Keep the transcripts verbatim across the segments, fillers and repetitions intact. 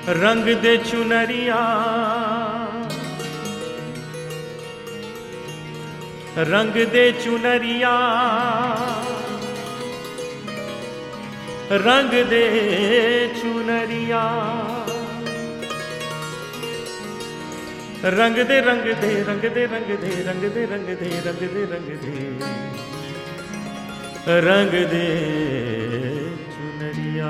रंग दे चुनरिया रंग दे चुनरिया रंग दे चुनरिया रंग दे रंग दे रंग दे रंग दे रंग दे रंग दे रंग दे रंग दे रंग दे चुनरिया।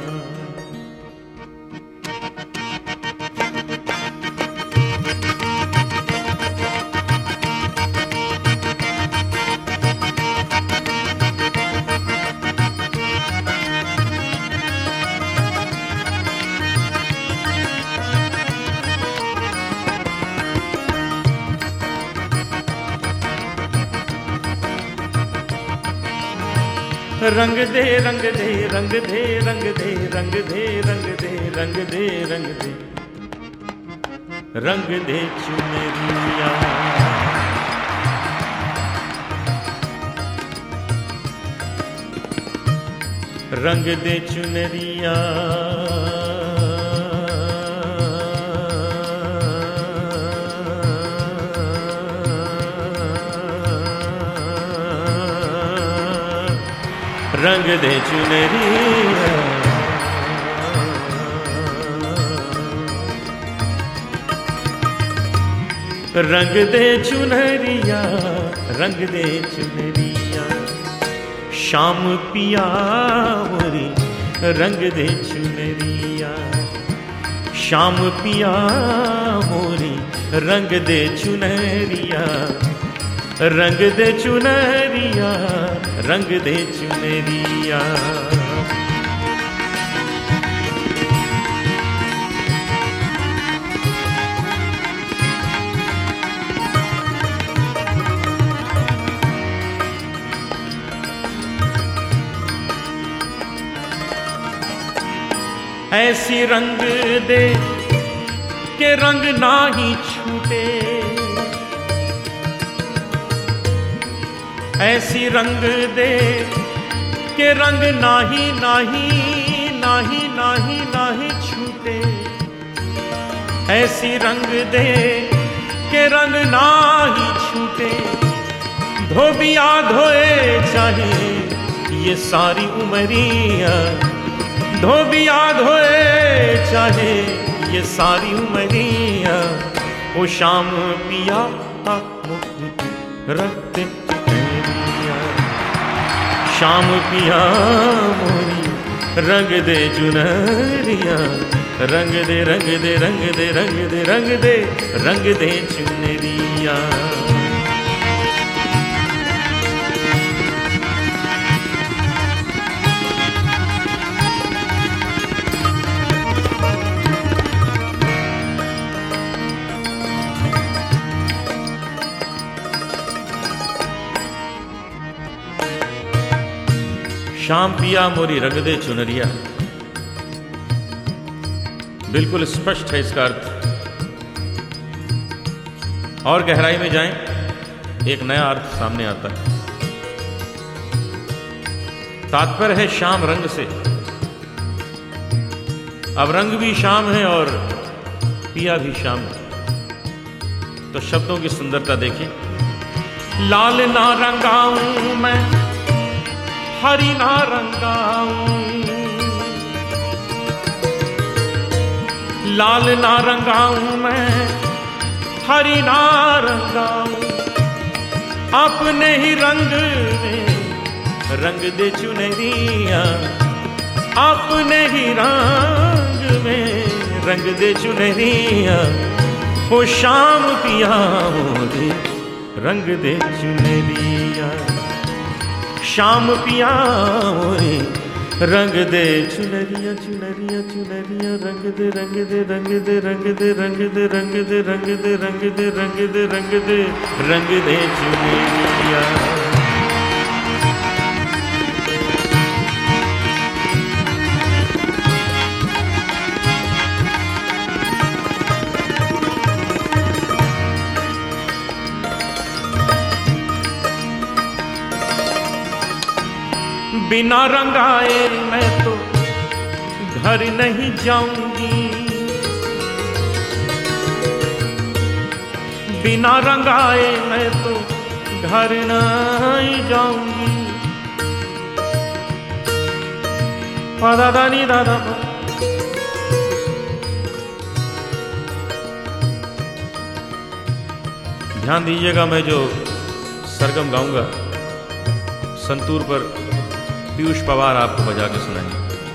रंग दे रंग दे रंग दे रंग दे रंग दे रंग दे रंग दे रंग दे रंग दे चुनरिया। रंग दे चुनरिया रंग दे चुनरिया रंग दे चुनरिया रंग दे चुनरिया। शाम पिया मोरी रंग दे चुनरिया शाम पिया मोरी रंग दे चुनरिया रंग दे चुनरिया रंग दे चुनरिया। ऐसी रंग दे के रंग ना ही छूटे ऐसी रंग दे के रंग नाही नाही नाही नाही नाही छूटे ऐसी रंग दे के रंग नाही छूटे। धोबिया धोए चाहे ये सारी उमरिया धोबिया धोए चाहे ये सारी उमरिया। ओ शाम पिया रखते शाम पिया मोरी रंग दे चुनरिया रंग दे रंग दे रंग दे रंग दे रंग दे रंग दे चुनरिया। शाम पिया मोरी रंग दे चुनरिया बिल्कुल स्पष्ट है इसका अर्थ। और गहराई में जाएं एक नया अर्थ सामने आता है। तात्पर्य है शाम रंग से। अब रंग भी शाम है और पिया भी शाम है। तो शब्दों की सुंदरता देखिए। लाल ना रंगाऊं मैं हरी ना रंगाऊं लाल ना रंगाऊं मैं हरी ना रंगाऊं। अपने ही रंग में रंग दे चुनरिया अपने ही रंग में रंग दे चुनरिया। ओ शाम पिया मोरी रंग दे चुनरिया शाम पिया मोरी रंग दे चुनरिया चुनरिया चुनरिया रंग दे रंग दे रंग दे रंग दे रंग दे रंग दे रंग दे रंग दे रंग दे रंग दे रंग दे चुनरिया। बिना रंगाए मैं तो घर नहीं जाऊंगी बिना रंगाए मैं तो घर नहीं जाऊंगी। पादा दानी दादा। ध्यान दीजिएगा, मैं जो सरगम गाऊंगा संतूर पर पीयूष पवार आपको बजा के सुनाएंगे।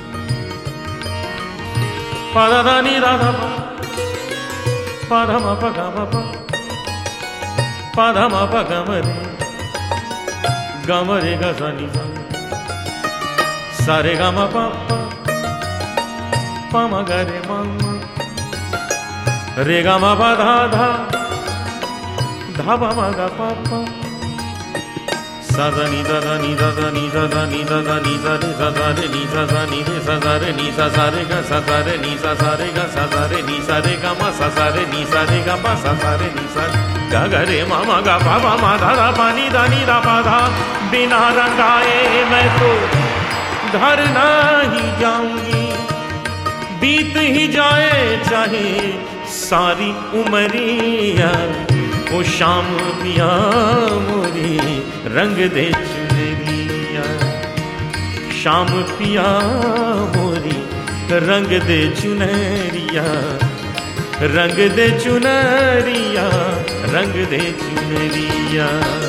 पादा दानी दादा पाधा मा पा गा मा पा पाधा मा पा गा मा रे गा मा रे गा सा नी सा सा रे गा मा पा पा पा मा गा रे मा मा रे गा मा पा धा धा धा पा मा गा पा पा सा दा नी दा दा नी दा दा नी दा दा नी दा दा नी दा रे सा दा रे नी सा सा नी रे सा सा रे नी सा सा रे गा सा सा रे नी सा सा रे गा सा सा रे नी सा रे गा मा सा सा रे नी सा रे गा पा सा सा रे नी सा गा गा रे मा मा गा पा पा मा धा धा पा नी दा नी दा पा धा। बिना रंगाए मैं तो घर नहीं जाऊंगी, बीत ही जाए चाहे सारी उमरिया। ओ शाम पिया मोरी रंग दे चुनरिया, शाम पिया मोरी रंग दे चुनरिया, रंग दे चुनरिया, रंग दे चुनरिया।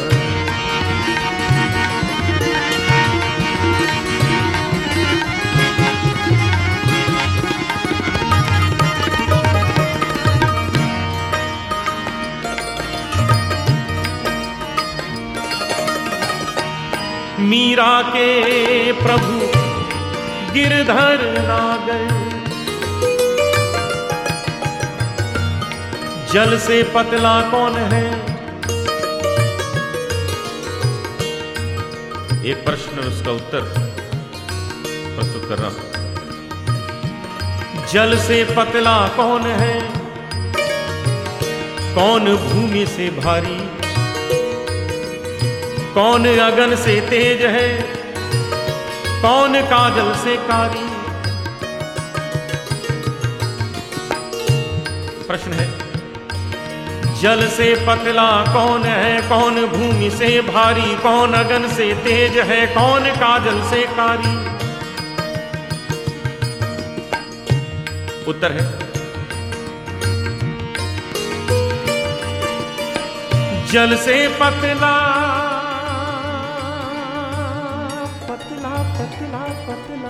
मीरा के प्रभु गिरधर नागर, जल से पतला कौन है। एक प्रश्न और उसका उत्तर प्रस्तुत कर रहा हूं। जल से पतला कौन है, कौन भूमि से भारी, कौन अगन से तेज है, कौन काजल से कारी। प्रश्न है, जल से पतला कौन है, कौन भूमि से भारी, कौन अगन से तेज है, कौन काजल से कारी। उत्तर है, जल से पतला पतला पतला,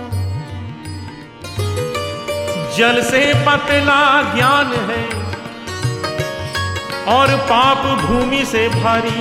जल से पतला ज्ञान है, और पाप भूमि से भारी।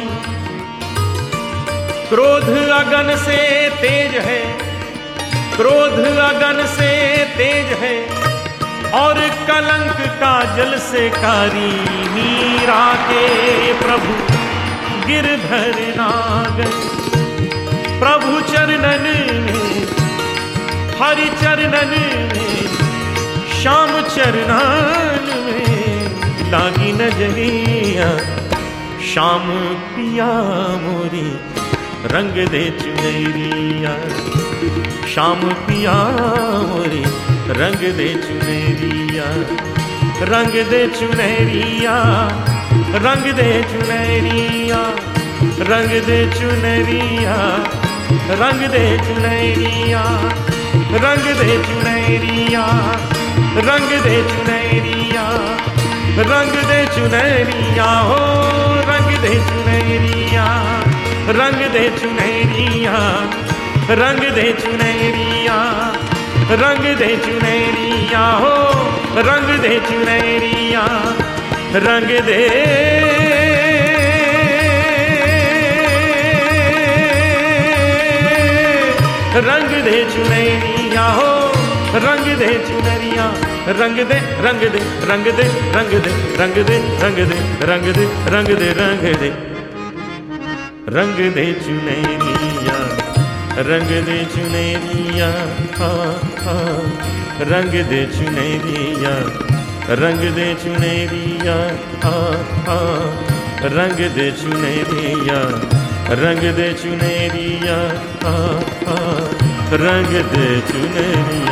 क्रोध अगन से तेज है, क्रोध अगन से तेज है, और कलंक काजल से कारी। मीरा के प्रभु गिरधर नागर, प्रभु चरणन में, हरि चरणन में, श्याम चरणन में लागी नजरिया। श्याम पिया मोरी रंग दे चुनरिया, श्याम पिया मोरी रंग दे चुनरिया, रंग दे चुनरिया, रंग दे चुनरिया, रंग दे चुनरिया, रंग दे चुनरिया, रंग दे चुनरिया, रंग दे चुनरिया, रंग दे चुनरिया, हो रंग दे चुनरिया, रंग दे चुनरिया, रंग दे चुनरिया, रंग दे चुनरिया, हो रंग दे चुनरिया, रंग दे रंग दे चुनरिया, हो रंग दे चुनरिया, रंग दे रंग दे रंग दे रंग दे रंग दे रंग दे रंग दे रंग दे रंग दे रंग दे चुनरिया, रंग दे चुनरिया, हाँ हाँ रंग दे चुनरिया, रंग दे चुनरिया, हाँ हाँ रंग दे चुनरिया, रंग दे चुनरिया, हाँ हाँ रंग दे चुनरिया।